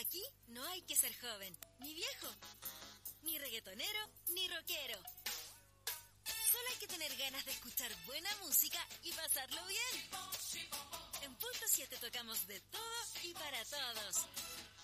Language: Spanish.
Aquí no hay que ser joven, ni viejo, ni reggaetonero, ni rockero. Solo hay que tener ganas de escuchar buena música y pasarlo bien. En Punto 7 tocamos de todo y para todos.